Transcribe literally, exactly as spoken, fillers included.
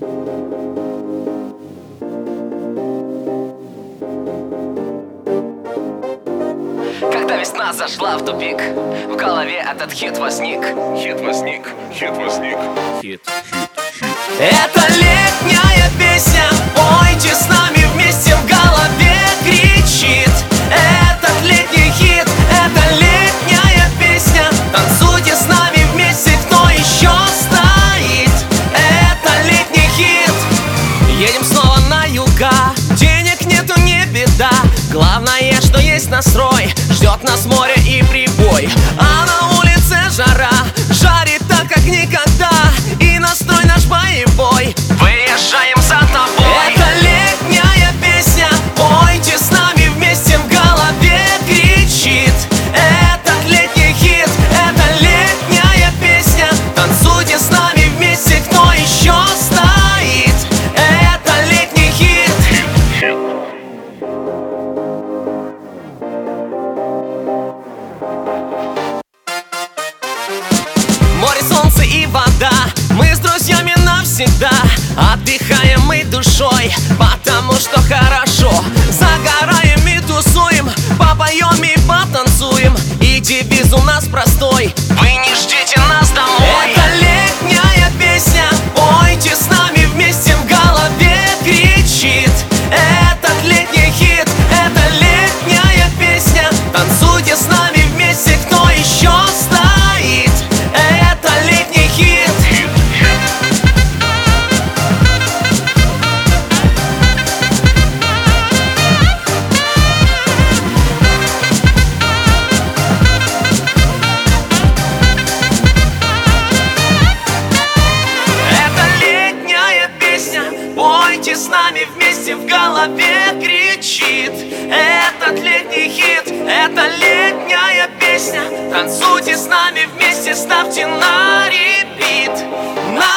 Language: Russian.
Когда весна зашла в тупик, в голове этот хит возник. Хит возник, хит возник. Хит, хит, хит. Это летняя песня, пойте с нами вместе, в голове кричит. Этот летний хит, это летняя песня, танцуйте с нами вместе, кто еще стоит. Это летний хит. Едем снова на юга, денег нету, не беда. Главное, что есть настрой, ждет нас море и прибой. А на улице жара, жарит так, как никогда. И настрой наш боевой, выезжаем за тобой. Это летняя песня, пойте с нами вместе, в голове кричит. Этот летний хит, это летняя песня, танцуйте с нами вместе, кто еще стоит. Это летний хит. Море, солнце и вода, мы с друзьями навсегда. Отдыхаем мы душой, потому что хорошо. Загораем и тусуем, попоем и потанцуем. И девиз у нас простой: вы не ждите нас домой. Это летняя песня, пойте с нами вместе, в голове кричит. Этот летний хит, это летняя песня, танцуйте с нами вместе, кто еще стоит. Это летний хит. Это летняя песня, пойте с нами вместе, в голове кричит. Этот летний хит, это летняя песня, танцуйте с нами вместе, ставьте на репит. На